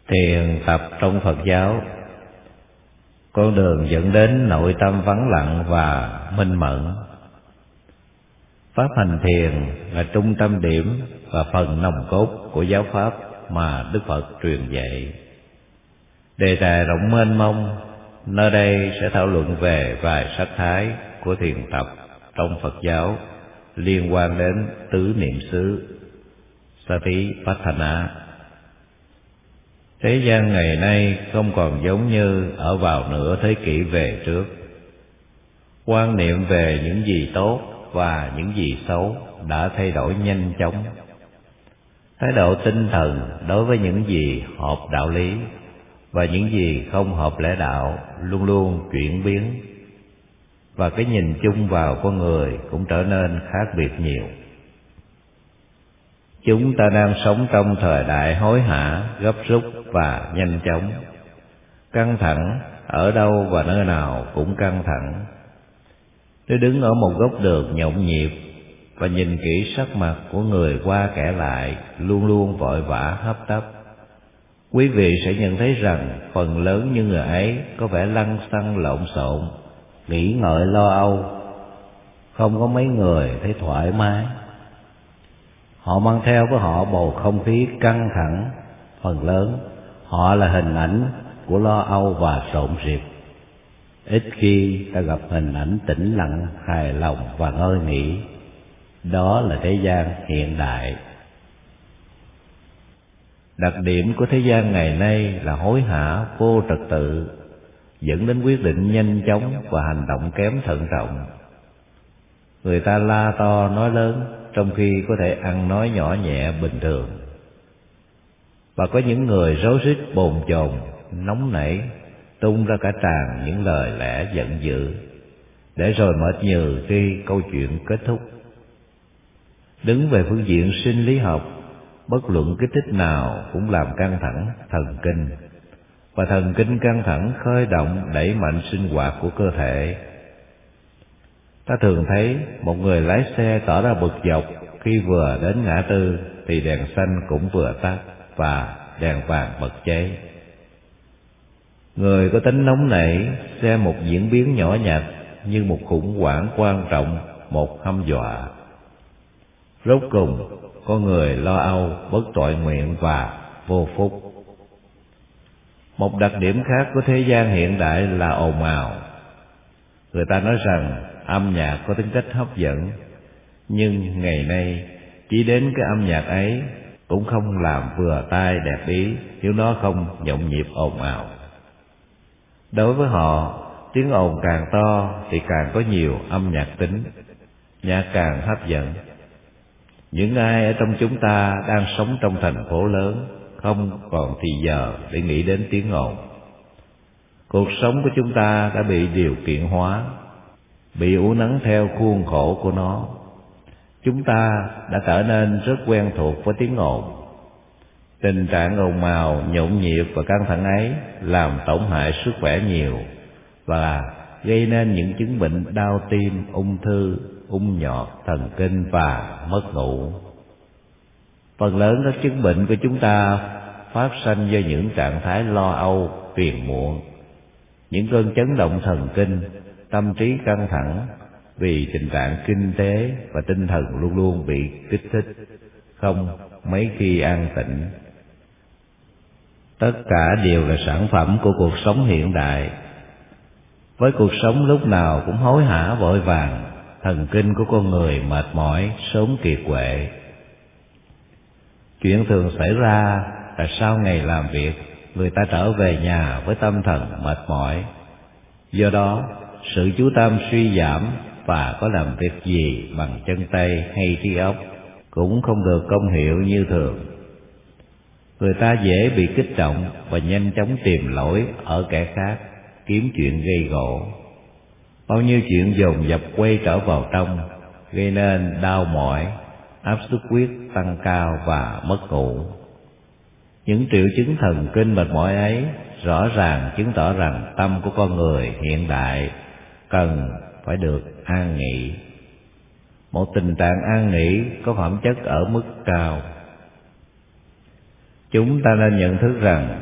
Thiền tập trong Phật giáo, con đường dẫn đến nội tâm vắng lặng và minh mẫn. Pháp hành thiền là trung tâm điểm và phần nòng cốt của giáo pháp mà Đức Phật truyền dạy. Đề tài rộng mênh mông, nơi đây sẽ thảo luận về vài sắc thái của thiền tập trong Phật giáo liên quan đến tứ niệm xứ Satipatthana. Thế gian ngày nay không còn giống như ở vào nửa thế kỷ về trước. Quan niệm về những gì tốt và những gì xấu đã thay đổi nhanh chóng. Thái độ tinh thần đối với những gì hợp đạo lý và những gì không hợp lẽ đạo luôn luôn chuyển biến, và cái nhìn chung vào con người cũng trở nên khác biệt nhiều. Chúng ta đang sống trong thời đại hối hả, gấp rút và nhanh chóng. Căng thẳng ở đâu và nơi nào cũng căng thẳng. Nếu đứng ở một góc đường nhộn nhịp và nhìn kỹ sắc mặt của người qua kẻ lại luôn luôn vội vã hấp tấp, quý vị sẽ nhận thấy rằng phần lớn những người ấy có vẻ lăng xăng lộn xộn, nghĩ ngợi lo âu. Không có mấy người thấy thoải mái. Họ mang theo với họ bầu không khí căng thẳng. Phần lớn họ là hình ảnh của lo âu và rộn rịp. Ít khi ta gặp hình ảnh tĩnh lặng, hài lòng và ngơi nghỉ. Đó là thế gian hiện đại. Đặc điểm của thế gian ngày nay là hối hả, vô trật tự, dẫn đến quyết định nhanh chóng và hành động kém thận trọng. Người ta la to nói lớn trong khi có thể ăn nói nhỏ nhẹ bình thường. Và có những người rối rít bồn chồn, nóng nảy, tung ra cả tràn những lời lẽ giận dữ, để rồi mệt nhừ khi câu chuyện kết thúc. Đứng về phương diện sinh lý học, bất luận kích thích nào cũng làm căng thẳng thần kinh, và thần kinh căng thẳng khơi động đẩy mạnh sinh hoạt của cơ thể. Ta thường thấy một người lái xe tỏ ra bực dọc khi vừa đến ngã tư thì đèn xanh cũng vừa tắt và đèn vàng bật cháy. Người có tính nóng nảy xem một diễn biến nhỏ nhặt như một khủng hoảng quan trọng, một hăm dọa. Rốt cùng, con người lo âu, bất toại nguyện và vô phúc. Một đặc điểm khác của thế gian hiện đại là ồn ào. Người ta nói rằng âm nhạc có tính cách hấp dẫn, nhưng ngày nay chỉ đến cái âm nhạc ấy cũng không làm vừa tai đẹp ý nếu nó không nhộn nhịp ồn ào. Đối với họ, tiếng ồn càng to thì càng có nhiều âm nhạc tính, nhạc càng hấp dẫn. Những ai ở trong chúng ta đang sống trong thành phố lớn không còn thì giờ để nghĩ đến tiếng ồn. Cuộc sống của chúng ta đã bị điều kiện hóa, bị uốn nắn theo khuôn khổ của nó. Chúng ta đã trở nên rất quen thuộc với tiếng ồn. Tình trạng ồn ào, nhộn nhịp và căng thẳng ấy làm tổn hại sức khỏe nhiều và gây nên những chứng bệnh đau tim, ung thư, ung nhọt, thần kinh và mất ngủ. Phần lớn các chứng bệnh của chúng ta phát sinh do những trạng thái lo âu, phiền muộn, những cơn chấn động thần kinh, tâm trí căng thẳng vì tình trạng kinh tế và tinh thần luôn luôn bị kích thích, không mấy khi an tĩnh. Tất cả đều là sản phẩm của cuộc sống hiện đại. Với cuộc sống lúc nào cũng hối hả vội vàng, thần kinh của con người mệt mỏi, sớm kiệt quệ. Chuyện thường xảy ra là sau ngày làm việc, người ta trở về nhà với tâm thần mệt mỏi. Do đó, sự chú tâm suy giảm và có làm việc gì bằng chân tay hay trí óc cũng không được công hiệu như thường. Người ta dễ bị kích động và nhanh chóng tìm lỗi ở kẻ khác, kiếm chuyện gây gổ. Bao nhiêu chuyện dồn dập quay trở vào trong, gây nên đau mỏi, áp suất huyết tăng cao và mất ngủ. Những triệu chứng thần kinh mệt mỏi ấy rõ ràng chứng tỏ rằng tâm của con người hiện đại cần phải được an nghỉ. Một tình trạng an nghỉ có phẩm chất ở mức cao. Chúng ta nên nhận thức rằng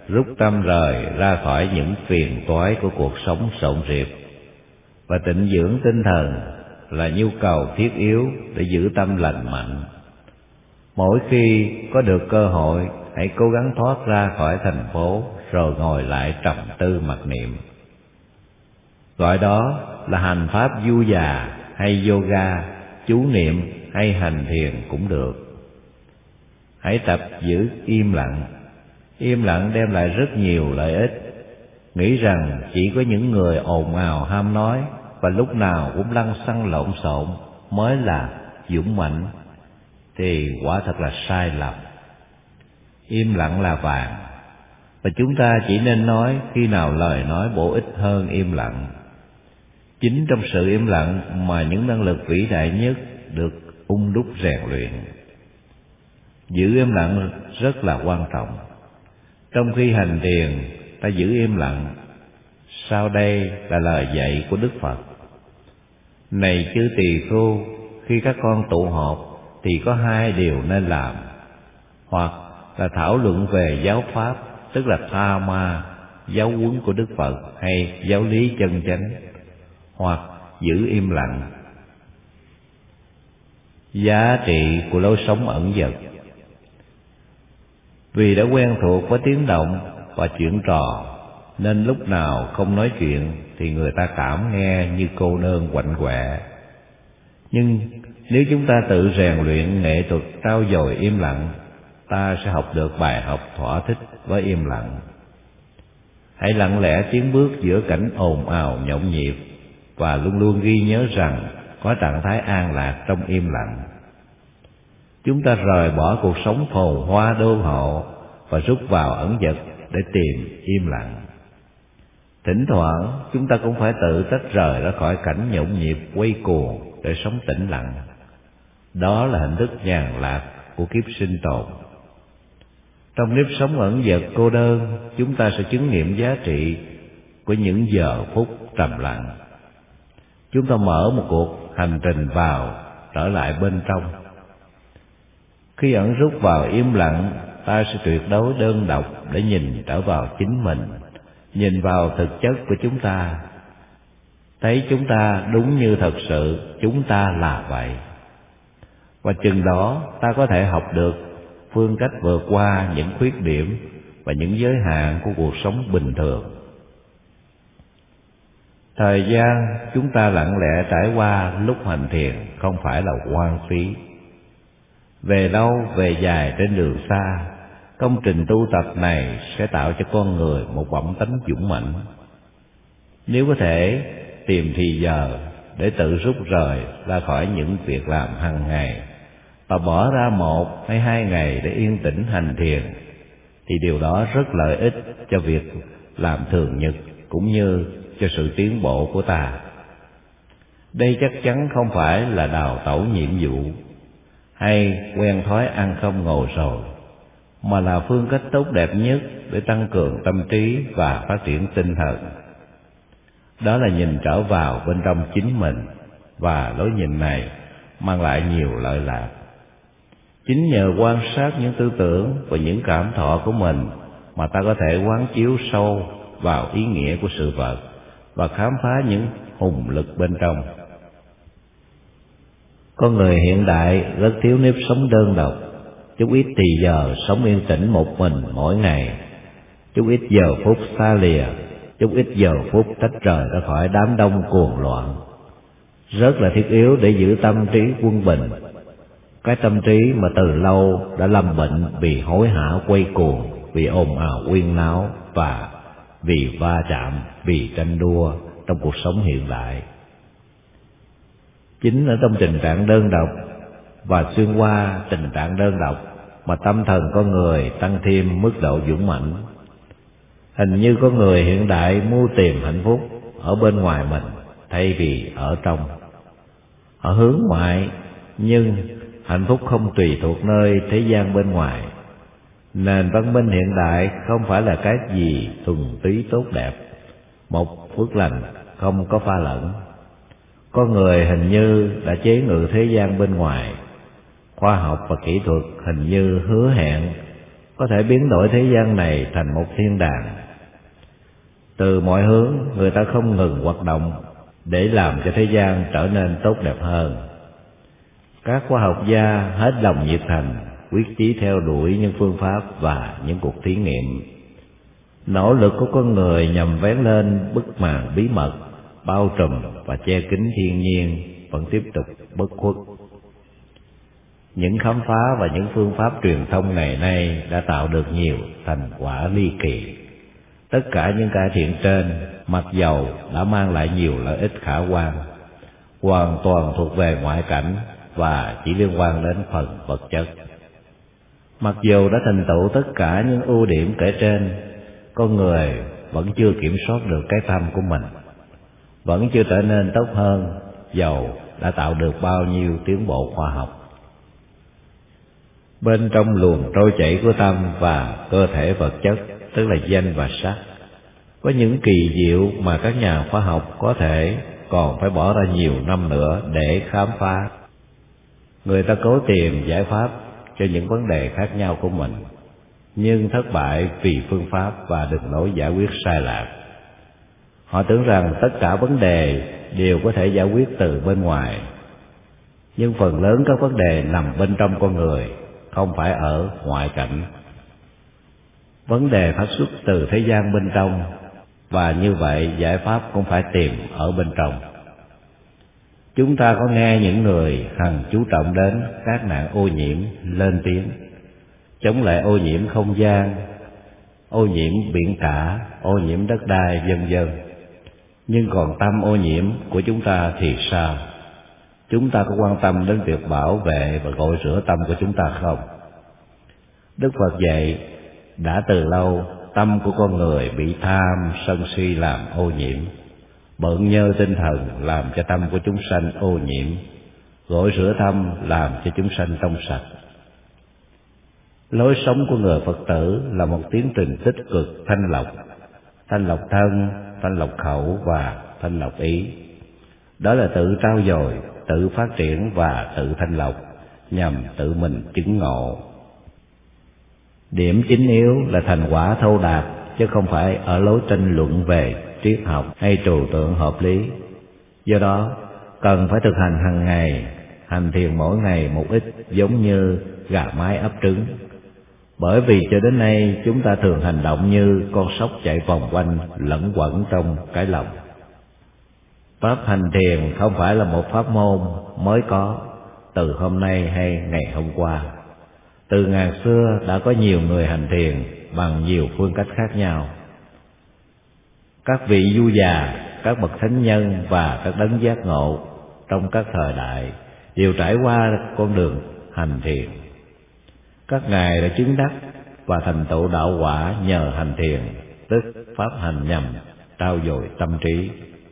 rút tâm rời ra khỏi những phiền toái của cuộc sống xộn rịp. Và tịnh dưỡng tinh thần là nhu cầu thiết yếu để giữ tâm lành mạnh. Mỗi khi có được cơ hội, hãy cố gắng thoát ra khỏi thành phố rồi ngồi lại trầm tư mặc niệm. Gọi đó là hành pháp du già hay yoga, chú niệm hay hành thiền cũng được. Hãy tập giữ im lặng. Im lặng đem lại rất nhiều lợi ích. Nghĩ rằng chỉ có những người ồn ào ham nói và lúc nào cũng lăng xăng lộn xộn mới là dũng mãnh thì quả thật là sai lầm. Im lặng là vàng, và chúng ta chỉ nên nói khi nào lời nói bổ ích hơn im lặng. Chính trong sự im lặng mà những năng lực vĩ đại nhất được đúc rèn luyện. Giữ im lặng rất là quan trọng. Trong khi hành thiền, ta giữ im lặng. Sau đây là lời dạy của Đức Phật. Này chư tỳ khưu, khi các con tụ họp thì có hai điều nên làm. Hoặc là thảo luận về giáo pháp, tức là Dhamma, giáo huấn của Đức Phật hay giáo lý chân chánh. Hoặc giữ im lặng. Giá trị của lối sống ẩn dật. Vì đã quen thuộc với tiếng động và chuyện trò, nên lúc nào không nói chuyện thì người ta cảm nghe như cô đơn quạnh quẹ. Nhưng nếu chúng ta tự rèn luyện nghệ thuật trau dồi im lặng, ta sẽ học được bài học thỏa thích với im lặng. Hãy lặng lẽ tiến bước giữa cảnh ồn ào nhộn nhịp và luôn luôn ghi nhớ rằng có trạng thái an lạc trong im lặng. Chúng ta rời bỏ cuộc sống phồn hoa đô hộ và rút vào ẩn dật để tìm im lặng. Thỉnh thoảng chúng ta cũng phải tự tách rời ra khỏi cảnh nhộn nhịp quay cuồng để sống tĩnh lặng. Đó là hình thức nhàn lạc của kiếp sinh tồn. Trong nếp sống ẩn dật cô đơn, chúng ta sẽ chứng nghiệm giá trị của những giờ phút trầm lặng. Chúng ta mở một cuộc hành trình trở lại bên trong. Khi ẩn rút vào im lặng, ta sẽ tuyệt đối đơn độc để nhìn trở vào chính mình, nhìn vào thực chất của chúng ta, thấy chúng ta đúng như thật sự chúng ta là vậy. Và chừng đó ta có thể học được phương cách vượt qua những khuyết điểm và những giới hạn của cuộc sống bình thường. Thời gian chúng ta lặng lẽ trải qua lúc hành thiền không phải là hoang phí. Về lâu về dài trên đường xa, công trình tu tập này sẽ tạo cho con người một phẩm tánh dũng mãnh. Nếu có thể tìm thì giờ để tự rút rời ra khỏi những việc làm hàng ngày và bỏ ra 1 hay 2 ngày để yên tĩnh hành thiền, thì điều đó rất lợi ích cho việc làm thường nhật cũng như cho sự tiến bộ của ta. Đây chắc chắn không phải là đào tẩu nhiệm vụ hay quen thói ăn không ngồi rồi, mà là phương cách tốt đẹp nhất để tăng cường tâm trí và phát triển tinh thần. Đó là nhìn trở vào bên trong chính mình, và lối nhìn này mang lại nhiều lợi lạc. Chính nhờ quan sát những tư tưởng và những cảm thọ của mình mà ta có thể quán chiếu sâu vào ý nghĩa của sự vật và khám phá những hùng lực bên trong. Con người hiện đại rất thiếu nếp sống đơn độc, chút ít thì giờ sống yên tĩnh một mình mỗi ngày, chút ít giờ phút xa lìa, chút ít giờ phút tách rời ra khỏi đám đông cuồng loạn. Rất là thiết yếu để giữ tâm trí quân bình. Cái tâm trí mà từ lâu đã lâm bệnh vì hối hả quay cuồng, vì ồn ào huyên náo và vì va chạm, vì tranh đua trong cuộc sống hiện đại. Chính ở trong tình trạng đơn độc và xuyên qua tình trạng đơn độc mà tâm thần con người tăng thêm mức độ dũng mãnh. Hình như có người hiện đại mưu tìm hạnh phúc ở bên ngoài mình thay vì ở trong. Họ hướng ngoại, nhưng hạnh phúc không tùy thuộc nơi thế gian bên ngoài. Nền văn minh hiện đại không phải là cái gì thuần túy tốt đẹp, một phước lành không có pha lẫn. Con người hình như đã chế ngự thế gian bên ngoài. Khoa học và kỹ thuật hình như hứa hẹn có thể biến đổi thế gian này thành một thiên đàng. Từ mọi hướng, người ta không ngừng hoạt động để làm cho thế gian trở nên tốt đẹp hơn. Các khoa học gia hết lòng nhiệt thành, quyết chí theo đuổi những phương pháp và những cuộc thí nghiệm. Nỗ lực của con người nhằm vén lên bức màn bí mật, bao trùm và che kín thiên nhiên vẫn tiếp tục bất khuất. Những khám phá và những phương pháp truyền thông ngày nay đã tạo được nhiều thành quả ly kỳ. Tất cả những cải thiện trên, mặc dầu đã mang lại nhiều lợi ích khả quan, hoàn toàn thuộc về ngoại cảnh và chỉ liên quan đến phần vật chất. Mặc dù đã thành tựu tất cả những ưu điểm kể trên, con người vẫn chưa kiểm soát được cái tâm của mình, vẫn chưa trở nên tốt hơn dầu đã tạo được bao nhiêu tiến bộ khoa học. Bên trong luồng trôi chảy của tâm và cơ thể vật chất, tức là danh và sắc, có những kỳ diệu mà các nhà khoa học có thể còn phải bỏ ra nhiều năm nữa để khám phá. Người ta cố tìm giải pháp cho những vấn đề khác nhau của mình, nhưng thất bại vì phương pháp và đường lối giải quyết sai lạc. Họ tưởng rằng tất cả vấn đề đều có thể giải quyết từ bên ngoài, nhưng phần lớn các vấn đề nằm bên trong con người, không phải ở ngoại cảnh. Vấn đề phát xuất từ thế gian bên trong, và như vậy giải pháp cũng phải tìm ở bên trong. Chúng ta có nghe những người hằng chú trọng đến các nạn ô nhiễm lên tiếng, chống lại ô nhiễm không gian, ô nhiễm biển cả, ô nhiễm đất đai, vân vân. Nhưng còn tâm ô nhiễm của chúng ta thì sao? Chúng ta có quan tâm đến việc bảo vệ và gội rửa tâm của chúng ta không? Đức Phật dạy, đã từ lâu tâm của con người bị tham, sân si làm ô nhiễm. Bận nhơ tinh thần làm cho tâm của chúng sanh ô nhiễm, gội rửa tâm làm cho chúng sanh trong sạch. Lối sống của người Phật tử là một tiến trình tích cực thanh lọc thân, thanh lọc khẩu và thanh lọc ý. Đó là tự trau dồi, tự phát triển và tự thanh lọc, nhằm tự mình chứng ngộ. Điểm chính yếu là thành quả thâu đạt, chứ không phải ở lối tranh luận về triết học hay trừu tượng hợp lý. Do đó, cần phải thực hành hàng ngày, hành thiền mỗi ngày một ít, giống như gà mái ấp trứng. Bởi vì cho đến nay chúng ta thường hành động như con sóc chạy vòng quanh, lẫn quẩn trong cái lòng. Pháp hành thiền không phải là một pháp môn mới có từ hôm nay hay ngày hôm qua. Từ ngàn xưa đã có nhiều người hành thiền bằng nhiều phương cách khác nhau. Các vị vua già, các bậc thánh nhân và các đấng giác ngộ trong các thời đại đều trải qua con đường hành thiền. Các ngài đã chứng đắc và thành tựu đạo quả nhờ hành thiền, tức pháp hành nhằm trau dồi tâm trí.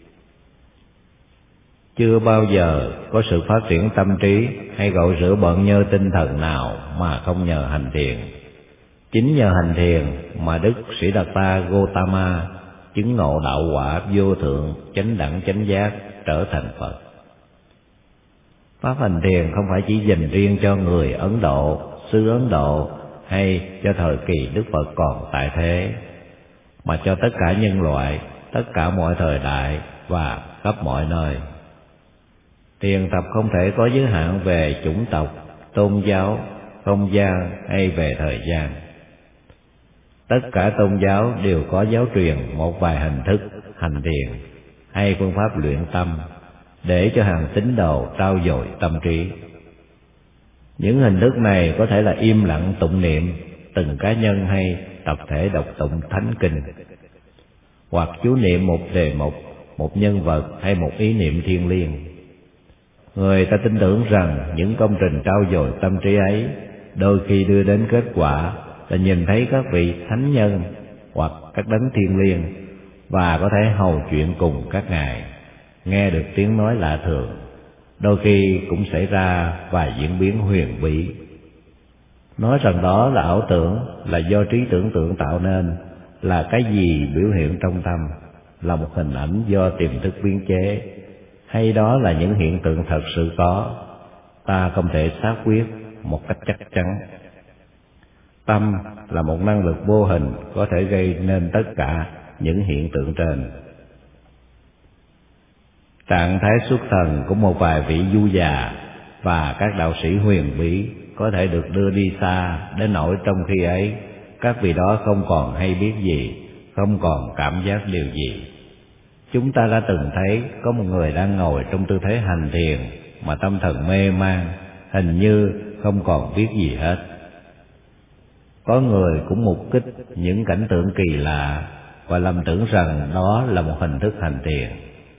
Chưa bao giờ có sự phát triển tâm trí hay gội rửa bận nhơ tinh thần nào mà không nhờ hành thiền. Chính nhờ hành thiền mà Đức Siddhartha Gautama chứng ngộ đạo quả vô thượng, chánh đẳng chánh giác, trở thành Phật. Pháp hành thiền không phải chỉ dành riêng cho người Ấn Độ, xứ Ấn Độ hay cho thời kỳ Đức Phật còn tại thế, mà cho tất cả nhân loại, tất cả mọi thời đại và khắp mọi nơi. Thiền tập không thể có giới hạn về chủng tộc, tôn giáo, không gian hay về thời gian. Tất cả tôn giáo đều có giáo truyền một vài hình thức hành thiền hay phương pháp luyện tâm để cho hàng tín đồ trau dồi tâm trí. Những hình thức này có thể là im lặng tụng niệm từng cá nhân hay tập thể đọc tụng thánh kinh, hoặc chú niệm một đề mục, một nhân vật hay một ý niệm thiêng liêng. Người ta tin tưởng rằng những công trình trau dồi tâm trí ấy đôi khi đưa đến kết quả là nhìn thấy các vị thánh nhân hoặc các đấng thiêng liêng và có thể hầu chuyện cùng các ngài, nghe được tiếng nói lạ thường, đôi khi cũng xảy ra vài diễn biến huyền bí. Nói rằng đó là ảo tưởng, là do trí tưởng tượng tạo nên, là cái gì biểu hiện trong tâm, là một hình ảnh do tiềm thức biến chế, hay đó là những hiện tượng thật sự có, ta không thể xác quyết một cách chắc chắn. Tâm là một năng lực vô hình có thể gây nên tất cả những hiện tượng trên. Trạng thái xuất thần của một vài vị du già và các đạo sĩ huyền bí có thể được đưa đi xa đến nỗi trong khi ấy các vị đó không còn hay biết gì, không còn cảm giác điều gì. Chúng ta đã từng thấy có một người đang ngồi trong tư thế hành thiền mà tâm thần mê man, hình như không còn biết gì hết. Có người cũng mục kích những cảnh tượng kỳ lạ và lầm tưởng rằng đó là một hình thức hành thiền.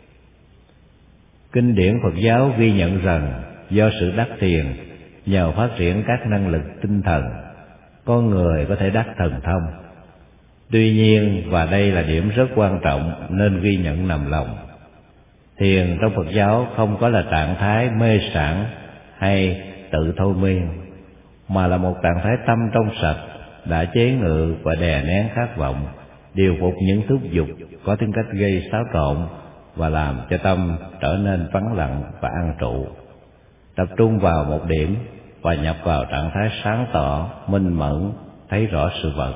Kinh điển Phật giáo ghi nhận rằng do sự đắc thiền, nhờ phát triển các năng lực tinh thần, con người có thể đắc thần thông. Tuy nhiên, và đây là điểm rất quan trọng nên ghi nhận nằm lòng, thiền trong Phật giáo không có là trạng thái mê sảng hay tự thôi miên, mà là một trạng thái tâm trong sạch, đã chế ngự và đè nén khát vọng, điều phục những thúc dục có tính cách gây xáo trộn và làm cho tâm trở nên vắng lặng và an trụ, tập trung vào một điểm và nhập vào trạng thái sáng tỏ, minh mẫn, thấy rõ sự vật.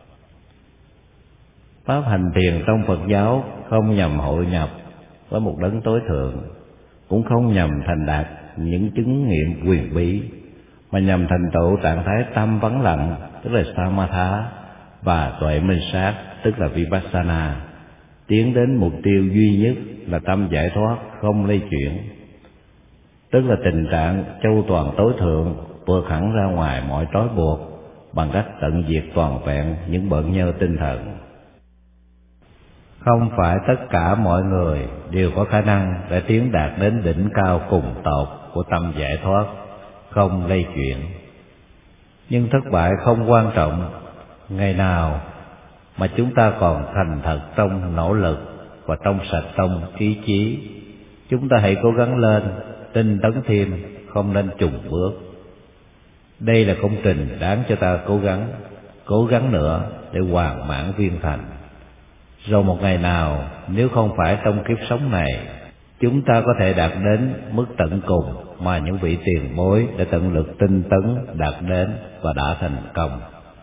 Pháp hành thiền trong Phật giáo không nhằm hội nhập với một đấng tối thượng, cũng không nhằm thành đạt những chứng nghiệm quyền bí, mà nhằm thành tựu trạng thái tâm vắng lặng, tức là Samatha, và tuệ minh sát, tức là Vipassana, tiến đến mục tiêu duy nhất là tâm giải thoát không lay chuyển, tức là tình trạng châu toàn tối thượng, vượt hẳn ra ngoài mọi trói buộc bằng cách tận diệt toàn vẹn những bận nhơ tinh thần. Không phải tất cả mọi người đều có khả năng để tiến đạt đến đỉnh cao cùng tột của tâm giải thoát không lay chuyển. Nhưng thất bại không quan trọng, ngày nào mà chúng ta còn thành thật trong nỗ lực và trong sạch trong ý chí, chúng ta hãy cố gắng lên, tinh tấn thêm, không nên chùn bước. Đây là công trình đáng cho ta cố gắng nữa để hoàn mãn viên thành. Rồi một ngày nào, nếu không phải trong kiếp sống này, chúng ta có thể đạt đến mức tận cùng mà những vị tiền bối đã tận lực tinh tấn đạt đến và đã thành công.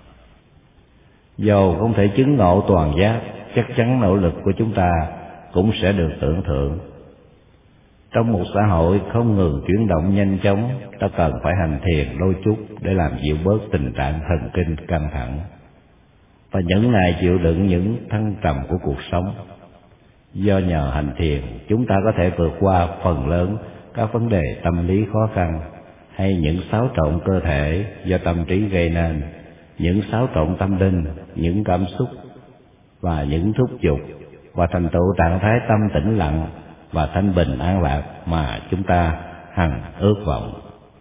Dầu không thể chứng ngộ toàn giác, chắc chắn nỗ lực của chúng ta cũng sẽ được tưởng thưởng. Trong một xã hội không ngừng chuyển động nhanh chóng, ta cần phải hành thiền đôi chút để làm dịu bớt tình trạng thần kinh căng thẳng và nhẫn nại chịu đựng những thăng trầm của cuộc sống. Do nhờ hành thiền, chúng ta có thể vượt qua phần lớn các vấn đề tâm lý khó khăn hay những xáo trộn cơ thể do tâm trí gây nên, những xáo trộn tâm linh, những cảm xúc và những thúc giục, và thành tựu trạng thái tâm tĩnh lặng và thanh bình an lạc mà chúng ta hằng ước vọng.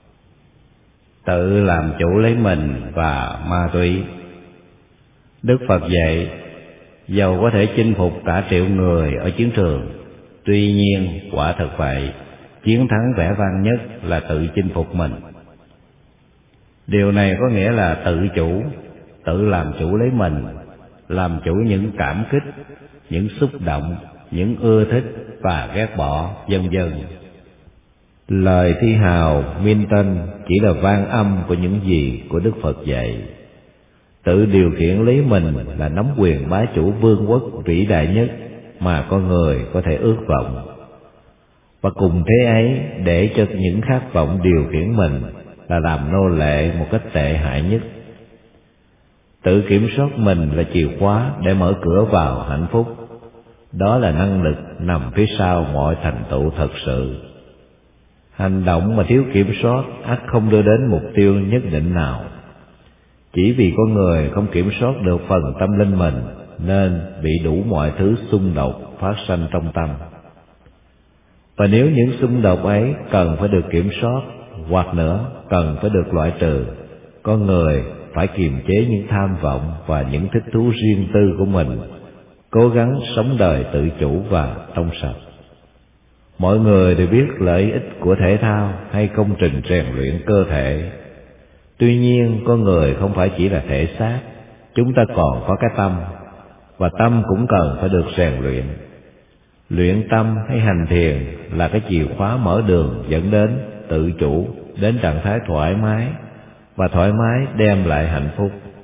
Tự làm chủ lấy mình và ma túy. Đức Phật dạy, dầu có thể chinh phục cả triệu người ở chiến trường, tuy nhiên quả thực vậy, chiến thắng vẻ vang nhất là tự chinh phục mình. Điều này có nghĩa là tự chủ, tự làm chủ lấy mình, làm chủ những cảm kích, những xúc động, những ưa thích và ghét bỏ, vân vân. Lời thi hào Milton chỉ là vang âm của những gì của Đức Phật dạy. Tự điều khiển lấy mình là nắm quyền bá chủ vương quốc vĩ đại nhất mà con người có thể ước vọng. Và cùng thế ấy, để cho những khát vọng điều khiển mình là làm nô lệ một cách tệ hại nhất. Tự kiểm soát mình là chìa khóa để mở cửa vào hạnh phúc. Đó là năng lực nằm phía sau mọi thành tựu thật sự. Hành động mà thiếu kiểm soát ắt không đưa đến mục tiêu nhất định nào. Chỉ vì con người không kiểm soát được phần tâm linh mình, nên bị đủ mọi thứ xung đột phát sinh trong tâm. Và nếu những xung đột ấy cần phải được kiểm soát, hoặc nữa cần phải được loại trừ, con người phải kiềm chế những tham vọng và những thích thú riêng tư của mình, cố gắng sống đời tự chủ và trong sạch. Mọi người đều biết lợi ích của thể thao hay công trình rèn luyện cơ thể. Tuy nhiên, con người không phải chỉ là thể xác, chúng ta còn có cái tâm, và tâm cũng cần phải được rèn luyện. Luyện tâm hay hành thiền là cái chìa khóa mở đường dẫn đến tự chủ, đến trạng thái thoải mái, và thoải mái đem lại hạnh phúc.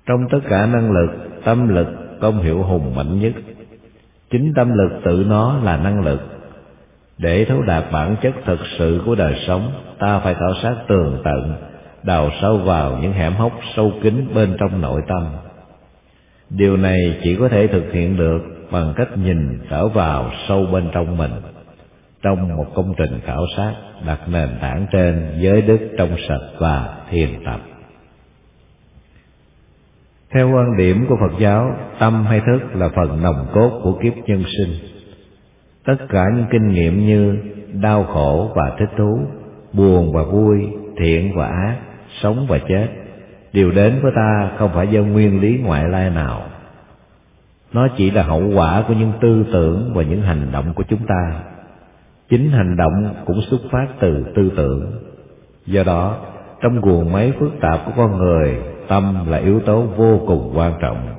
Trong tất cả năng lực, tâm lực công hiệu hùng mạnh nhất. Chính tâm lực tự nó là năng lực. Để thấu đạt bản chất thực sự của đời sống, ta phải khảo sát tường tận, đào sâu vào những hẻm hốc sâu kín bên trong nội tâm. Điều này chỉ có thể thực hiện được bằng cách nhìn trở vào sâu bên trong mình, trong một công trình khảo sát đặt nền tảng trên giới đức trong sạch và thiền tập. Theo quan điểm của Phật giáo, tâm hay thức là phần nòng cốt của kiếp nhân sinh. Tất cả những kinh nghiệm như đau khổ và thích thú, buồn và vui, thiện và ác, sống và chết đều đến với ta không phải do nguyên lý ngoại lai nào. Nó chỉ là hậu quả của những tư tưởng và những hành động của chúng ta. Chính hành động cũng xuất phát từ tư tưởng. Do đó, trong guồng máy phức tạp của con người, tâm là yếu tố vô cùng quan trọng.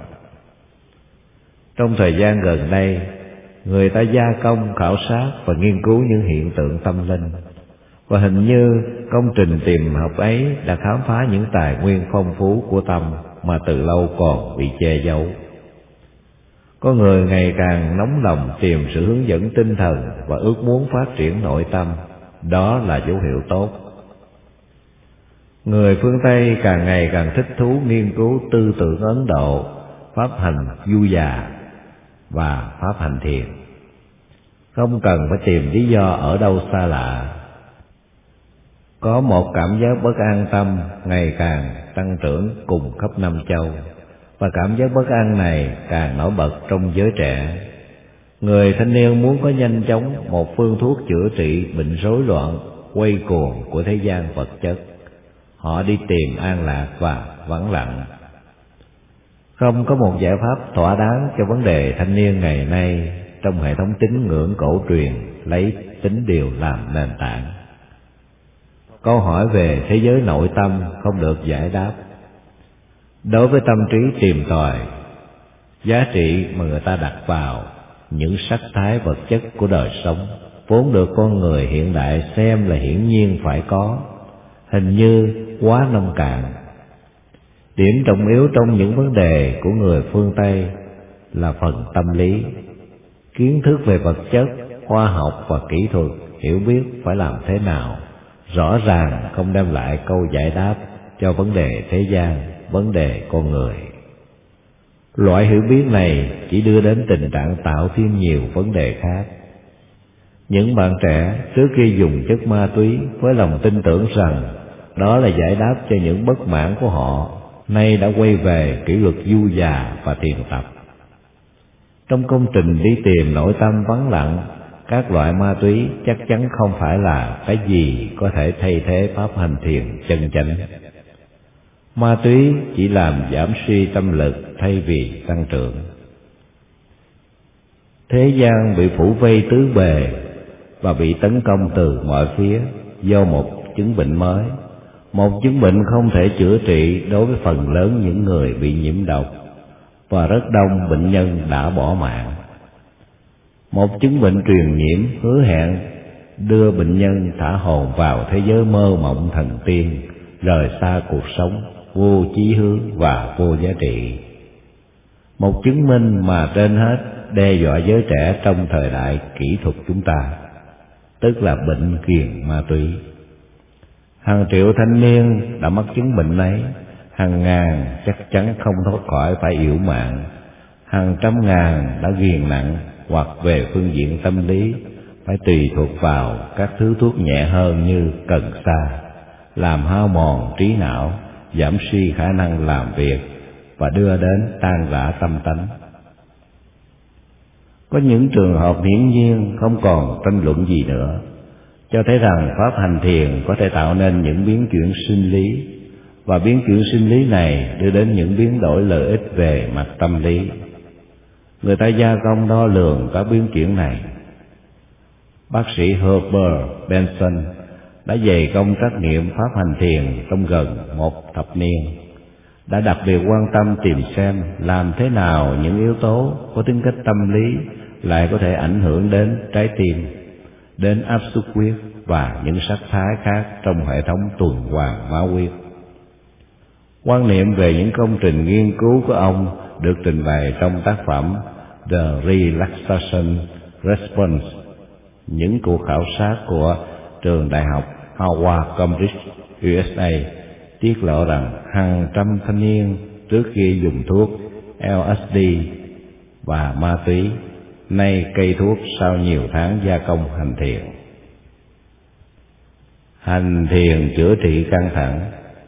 Trong thời gian gần đây, người ta gia công, khảo sát và nghiên cứu những hiện tượng tâm linh, và hình như công trình tìm học ấy đã khám phá những tài nguyên phong phú của tâm mà từ lâu còn bị che giấu. Có người ngày càng nóng lòng tìm sự hướng dẫn tinh thần và ước muốn phát triển nội tâm, đó là dấu hiệu tốt. Người phương Tây càng ngày càng thích thú nghiên cứu tư tưởng Ấn Độ, pháp hành du già và pháp hành thiền, không cần phải tìm lý do ở đâu xa lạ. Có một cảm giác bất an tâm ngày càng tăng trưởng cùng khắp năm châu, và cảm giác bất an này càng nổi bật trong giới trẻ. Người thanh niên muốn có nhanh chóng một phương thuốc chữa trị bệnh rối loạn quay cuồng của thế gian vật chất. Họ đi tìm an lạc và vắng lặng. Không có một giải pháp thỏa đáng cho vấn đề thanh niên ngày nay trong hệ thống tín ngưỡng cổ truyền lấy tín điều làm nền tảng. Câu hỏi về thế giới nội tâm không được giải đáp. Đối với tâm trí tìm tòi, giá trị mà người ta đặt vào những sắc thái vật chất của đời sống vốn được con người hiện đại xem là hiển nhiên phải có, hình như quá nông cạn. Điểm trọng yếu trong những vấn đề của người phương Tây là phần tâm lý. Kiến thức về vật chất, khoa học và kỹ thuật, hiểu biết phải làm thế nào, rõ ràng không đem lại câu giải đáp cho vấn đề thế gian, vấn đề con người. Loại hiểu biết này chỉ đưa đến tình trạng tạo thêm nhiều vấn đề khác. Những bạn trẻ trước khi dùng chất ma túy với lòng tin tưởng rằng đó là giải đáp cho những bất mãn của họ, nay đã quay về kỷ luật du già và thiền tập. Trong công trình đi tìm nội tâm vắng lặng, các loại ma túy chắc chắn không phải là cái gì có thể thay thế pháp hành thiền chân chánh. Ma túy chỉ làm giảm suy tâm lực thay vì tăng trưởng. Thế gian bị phủ vây tứ bề và bị tấn công từ mọi phía do một chứng bệnh mới. Một chứng bệnh không thể chữa trị đối với phần lớn những người bị nhiễm độc, và rất đông bệnh nhân đã bỏ mạng. Một chứng bệnh truyền nhiễm hứa hẹn đưa bệnh nhân thả hồn vào thế giới mơ mộng thần tiên, rời xa cuộc sống vô chí hướng và vô giá trị. Một chứng minh mà trên hết đe dọa giới trẻ trong thời đại kỹ thuật chúng ta, tức là bệnh ghiền ma túy. Hàng triệu thanh niên đã mắc chứng bệnh ấy, hàng ngàn chắc chắn không thoát khỏi phải yểu mạng, hàng trăm ngàn đã ghiền nặng hoặc về phương diện tâm lý phải tùy thuộc vào các thứ thuốc nhẹ hơn như cần sa, làm hao mòn trí não, giảm suy khả năng làm việc và đưa đến tan rã tâm tánh. Có những trường hợp hiển nhiên không còn tranh luận gì nữa, cho thấy rằng pháp hành thiền có thể tạo nên những biến chuyển sinh lý, và biến chuyển sinh lý này đưa đến những biến đổi lợi ích về mặt tâm lý. Người ta gia công đo lường các biến chuyển này. Bác sĩ Herbert Benson đã dày công trắc nghiệm pháp hành thiền trong gần một thập niên, đã đặc biệt quan tâm tìm xem làm thế nào những yếu tố có tính cách tâm lý lại có thể ảnh hưởng đến trái tim, đến áp suất huyết và những sắc thái khác trong hệ thống tuần hoàn máu huyết. Quan niệm về những công trình nghiên cứu của ông được trình bày trong tác phẩm The Relaxation Response, những cuộc khảo sát của trường đại học Howard Cambridge, USA, tiết lộ rằng hàng trăm thanh niên trước khi dùng thuốc LSD và ma túy nay cây thuốc sau nhiều tháng gia công hành thiền. Hành thiền chữa trị căng thẳng.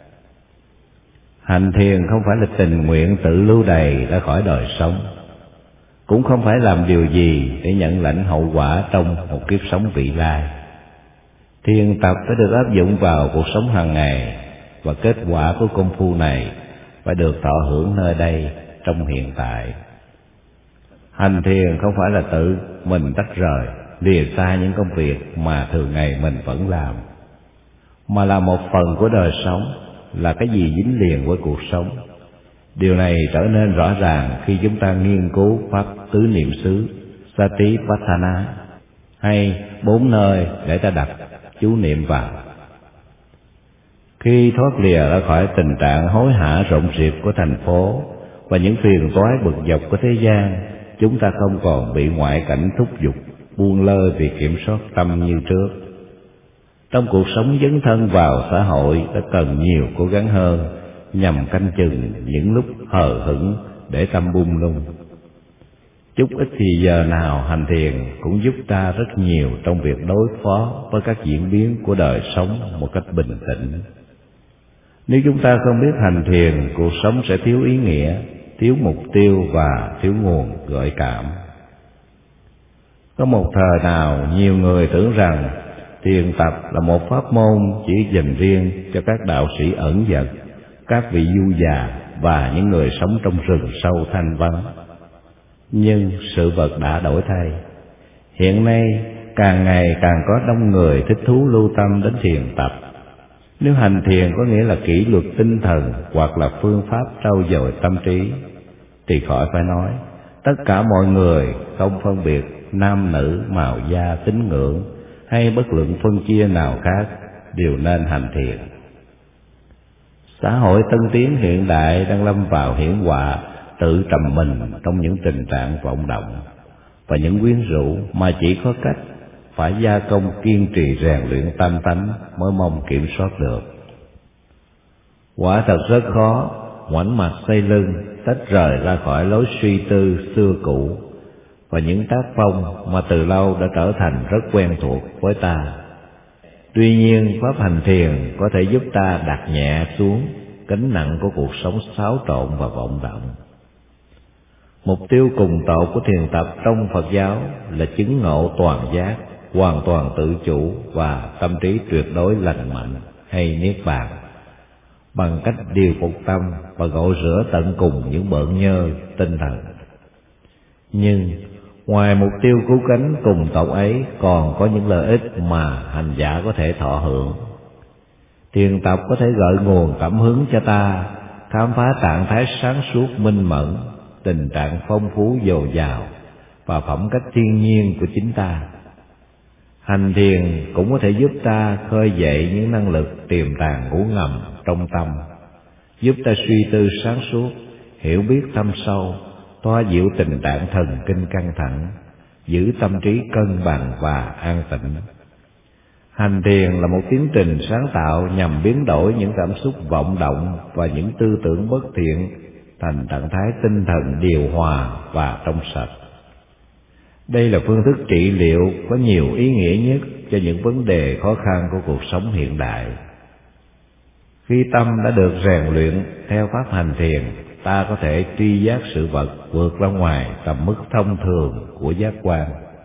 Hành thiền không phải là tình nguyện tự lưu đày ra khỏi đời sống, cũng không phải làm điều gì để nhận lãnh hậu quả trong một kiếp sống vị lai. Thiền tập phải được áp dụng vào cuộc sống hàng ngày, và kết quả của công phu này phải được thọ hưởng nơi đây trong hiện tại. Hành thiền không phải là tự mình tách rời, lìa xa những công việc mà thường ngày mình vẫn làm, mà là một phần của đời sống, là cái gì dính liền với cuộc sống. Điều này trở nên rõ ràng khi chúng ta nghiên cứu pháp tứ niệm xứ Satipatthana, hay 4 nơi để ta đặt chú niệm vào. Khi thoát lìa ra khỏi tình trạng hối hả rộn rịp của thành phố và những phiền toái bực dọc của thế gian, chúng ta không còn bị ngoại cảnh thúc giục buông lơi vì kiểm soát tâm như trước. Trong cuộc sống dấn thân vào xã hội đã cần nhiều cố gắng hơn nhằm canh chừng những lúc hờ hững để tâm bung lung. Chút ít thì giờ nào hành thiền cũng giúp ta rất nhiều trong việc đối phó với các diễn biến của đời sống một cách bình tĩnh. Nếu chúng ta không biết hành thiền, cuộc sống sẽ thiếu ý nghĩa, thiếu mục tiêu và thiếu nguồn gợi cảm. Có một thời nào nhiều người tưởng rằng thiền tập là một pháp môn chỉ dành riêng cho các đạo sĩ ẩn dật, các vị du già và những người sống trong rừng sâu thanh vắng. Nhưng sự vật đã đổi thay. Hiện nay càng ngày càng có đông người thích thú lưu tâm đến thiền tập. Nếu hành thiền có nghĩa là kỷ luật tinh thần hoặc là phương pháp trau dồi tâm trí, thì khỏi phải nói, tất cả mọi người không phân biệt nam nữ, màu da, tín ngưỡng hay bất luận phân chia nào khác đều nên hành thiền. Xã hội tân tiến hiện đại đang lâm vào hiển họa tự trầm mình trong những tình trạng vọng động và những quyến rũ mà chỉ có cách phải gia công kiên trì rèn luyện tâm tánh mới mong kiểm soát được. Quả thật rất khó ngoảnh mặt xoay lưng, tách rời ra khỏi lối suy tư xưa cũ và những tác phong mà từ lâu đã trở thành rất quen thuộc với ta. Tuy nhiên, pháp hành thiền có thể giúp ta đặt nhẹ xuống gánh nặng của cuộc sống xáo trộn và vọng động. Mục tiêu cùng tột của thiền tập trong Phật giáo là chứng ngộ toàn giác, hoàn toàn tự chủ và tâm trí tuyệt đối lành mạnh hay niết bàn, bằng cách điều phục tâm và gội rửa tận cùng những bợn nhơ tinh thần. Nhưng ngoài mục tiêu cứu cánh cùng tột ấy còn có những lợi ích mà hành giả có thể thọ hưởng. Thiền tập có thể gợi nguồn cảm hứng cho ta khám phá trạng thái sáng suốt minh mẫn, tình trạng phong phú dồi dào và phẩm cách thiên nhiên của chính ta. Hành thiền cũng có thể giúp ta khơi dậy những năng lực tiềm tàng ngủ ngầm trong tâm, giúp ta suy tư sáng suốt, hiểu biết thâm sâu, xoa dịu tình trạng thần kinh căng thẳng, giữ tâm trí cân bằng và an tĩnh. Hành thiền là một tiến trình sáng tạo nhằm biến đổi những cảm xúc vọng động và những tư tưởng bất thiện thành trạng thái tinh thần điều hòa và trong sạch. Đây là phương thức trị liệu có nhiều ý nghĩa nhất cho những vấn đề khó khăn của cuộc sống hiện đại. Khi tâm đã được rèn luyện theo pháp hành thiền, ta có thể tri giác sự vật vượt ra ngoài tầm mức thông thường của giác quan.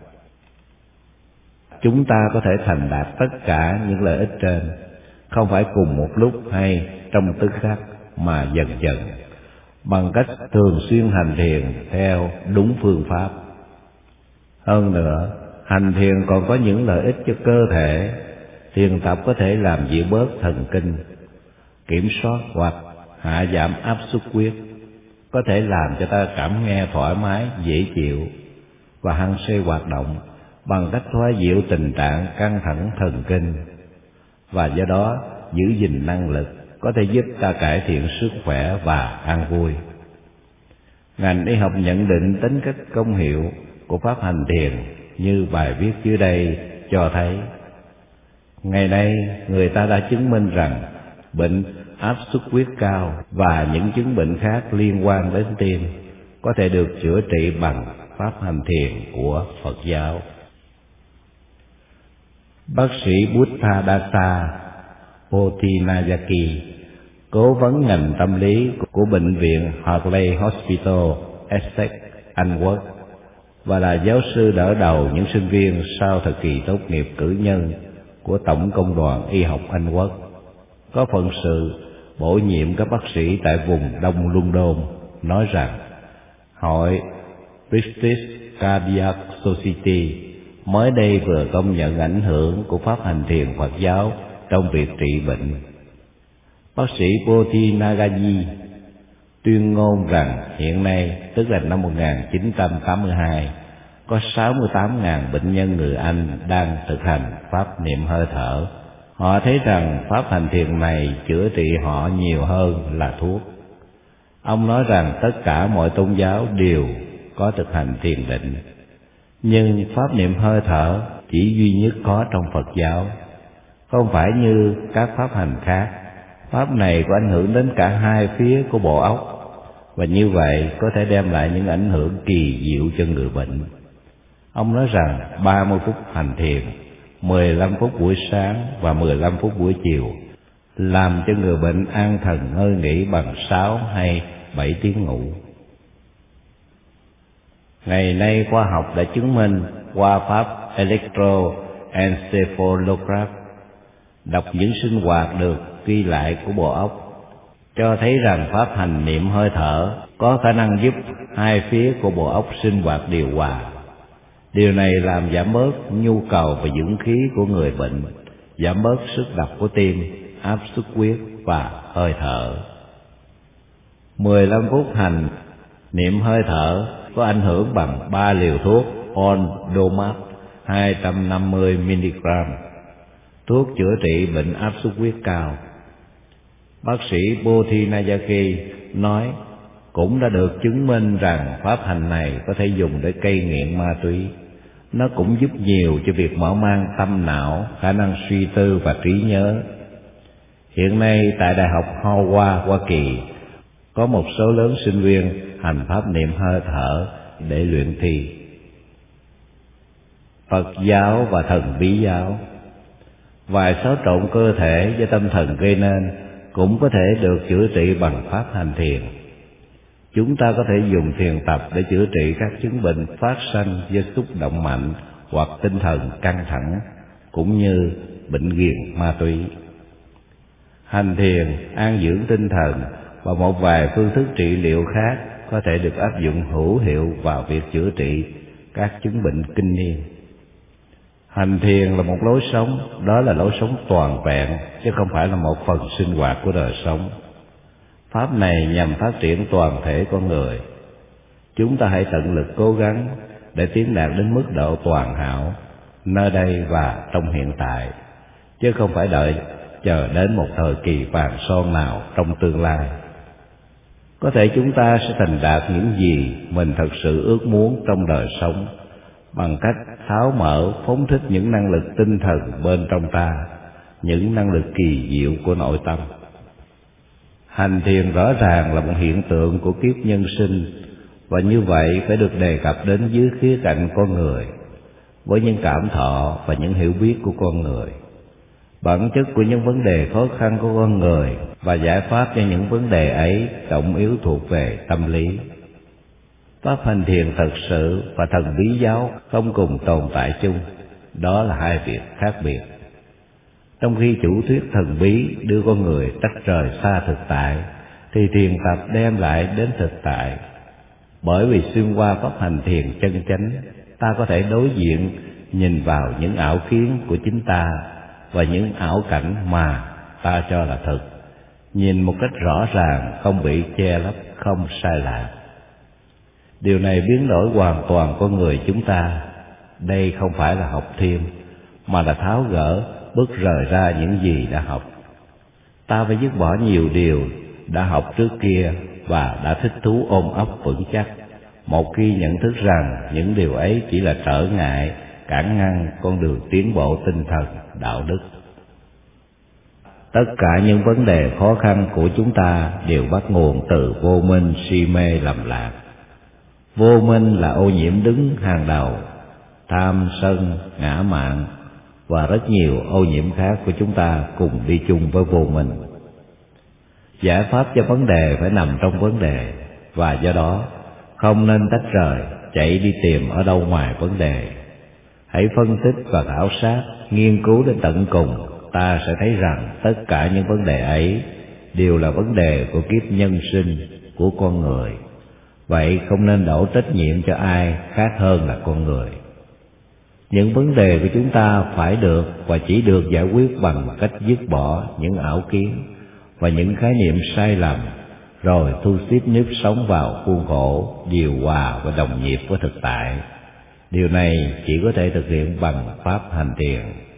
Chúng ta có thể thành đạt tất cả những lợi ích trên, không phải cùng một lúc hay trong tức khắc, mà dần dần, bằng cách thường xuyên hành thiền theo đúng phương pháp. Hơn nữa, hành thiền còn có những lợi ích cho cơ thể. Thiền tập có thể làm dịu bớt thần kinh, kiểm soát hoặc hạ giảm áp suất huyết, có thể làm cho ta cảm nghe thoải mái, dễ chịu và hăng say hoạt động bằng cách thoái dịu tình trạng căng thẳng thần kinh, và do đó giữ gìn năng lực, có thể giúp ta cải thiện sức khỏe và an vui. Ngành y học nhận định tính cách công hiệu của pháp hành thiền như bài viết dưới đây cho thấy. Ngày nay, người ta đã chứng minh rằng bệnh áp suất huyết cao và những chứng bệnh khác liên quan đến tim có thể được chữa trị bằng pháp hành thiền của Phật giáo. Bác sĩ Buddhadasa Potinayaki, cố vấn ngành tâm lý của bệnh viện Hartley Hospital, Essex, Anh Quốc, và là giáo sư đỡ đầu những sinh viên sau thời kỳ tốt nghiệp cử nhân của Tổng Công đoàn Y học Anh Quốc, có phận sự bổ nhiệm các bác sĩ tại vùng Đông London, nói rằng Hội British Cardiac Society mới đây vừa công nhận ảnh hưởng của pháp hành thiền Phật giáo trong việc trị bệnh. Bác sĩ Potinayaki tuyên ngôn rằng hiện nay, tức là năm 1982, có 68.000 bệnh nhân người Anh đang thực hành pháp niệm hơi thở. Họ thấy rằng pháp hành thiền này chữa trị họ nhiều hơn là thuốc. Ông nói rằng tất cả mọi tôn giáo đều có thực hành thiền định, nhưng pháp niệm hơi thở chỉ duy nhất có trong Phật giáo, không phải như các pháp hành khác. Pháp này có ảnh hưởng đến cả hai phía của bộ óc, và như vậy có thể đem lại những ảnh hưởng kỳ diệu cho người bệnh. Ông nói rằng 30 phút hành thiền, 15 phút buổi sáng và 15 phút buổi chiều làm cho người bệnh an thần ngơi nghỉ bằng 6 hay 7 tiếng ngủ. Ngày nay khoa học đã chứng minh qua pháp electroencephalograph, đọc những sinh hoạt được ghi lại của bộ óc, cho thấy rằng pháp hành niệm hơi thở có khả năng giúp hai phía của bộ óc sinh hoạt điều hòa. Điều này làm giảm bớt nhu cầu về dưỡng khí của người bệnh, giảm bớt sức đập của tim, áp suất huyết và hơi thở. 15 phút hành niệm hơi thở có ảnh hưởng bằng 3 liều thuốc Ondomab 250mg, thuốc chữa trị bệnh áp suất huyết cao. Bác sĩ Potinayaki nói cũng đã được chứng minh rằng pháp hành này có thể dùng để cai nghiện ma túy. Nó cũng giúp nhiều cho việc mở mang tâm não, khả năng suy tư và trí nhớ. Hiện nay tại Đại học Howard, Hoa Kỳ, có một số lớn sinh viên hành pháp niệm hơi thở để luyện thi. Phật giáo và thần bí giáo. Vài xáo trộn cơ thể do tâm thần gây nên cũng có thể được chữa trị bằng pháp hành thiền. Chúng ta có thể dùng thiền tập để chữa trị các chứng bệnh phát sanh do xúc động mạnh hoặc tinh thần căng thẳng, cũng như bệnh ghiền ma túy. Hành thiền, an dưỡng tinh thần và một vài phương thức trị liệu khác có thể được áp dụng hữu hiệu vào việc chữa trị các chứng bệnh kinh niên. Hành thiền là một lối sống, đó là lối sống toàn vẹn, chứ không phải là một phần sinh hoạt của đời sống. Pháp này nhằm phát triển toàn thể con người. Chúng ta hãy tận lực cố gắng để tiến đạt đến mức độ toàn hảo, nơi đây và trong hiện tại, chứ không phải đợi chờ đến một thời kỳ vàng son nào trong tương lai. Có thể chúng ta sẽ thành đạt những gì mình thật sự ước muốn trong đời sống, bằng cách tháo mở phóng thích những năng lực tinh thần bên trong ta, những năng lực kỳ diệu của nội tâm. Hành thiền rõ ràng là một hiện tượng của kiếp nhân sinh, và như vậy phải được đề cập đến dưới khía cạnh con người, với những cảm thọ và những hiểu biết của con người, bản chất của những vấn đề khó khăn của con người và giải pháp cho những vấn đề ấy trọng yếu thuộc về tâm lý. Pháp hành thiền thật sự và thần bí giáo không cùng tồn tại chung, đó là hai việc khác biệt. Trong khi chủ thuyết thần bí đưa con người tách rời xa thực tại, thì thiền tập đem lại đến thực tại. Bởi vì xuyên qua pháp hành thiền chân chánh, ta có thể đối diện, nhìn vào những ảo kiến của chính ta và những ảo cảnh mà ta cho là thật, nhìn một cách rõ ràng, không bị che lấp, không sai lạc. Điều này biến đổi hoàn toàn con người chúng ta. Đây không phải là học thêm, mà là tháo gỡ, bứt rời ra những gì đã học. Ta phải dứt bỏ nhiều điều đã học trước kia và đã thích thú ôm ấp vững chắc, một khi nhận thức rằng những điều ấy chỉ là trở ngại, cản ngăn con đường tiến bộ tinh thần, đạo đức. Tất cả những vấn đề khó khăn của chúng ta đều bắt nguồn từ vô minh, si mê, lầm lạc. Vô minh là ô nhiễm đứng hàng đầu, tham, sân, ngã mạn và rất nhiều ô nhiễm khác của chúng ta cùng đi chung với vô minh. Giải pháp cho vấn đề phải nằm trong vấn đề, và do đó không nên tách rời, chạy đi tìm ở đâu ngoài vấn đề. Hãy phân tích và khảo sát, nghiên cứu đến tận cùng, ta sẽ thấy rằng tất cả những vấn đề ấy đều là vấn đề của kiếp nhân sinh của con người. Vậy không nên đổ trách nhiệm cho ai khác hơn là con người. Những vấn đề của chúng ta phải được và chỉ được giải quyết bằng cách dứt bỏ những ảo kiến và những khái niệm sai lầm, rồi thu xếp nếp sống vào khuôn khổ, điều hòa và đồng nhịp với thực tại. Điều này chỉ có thể thực hiện bằng pháp hành thiền.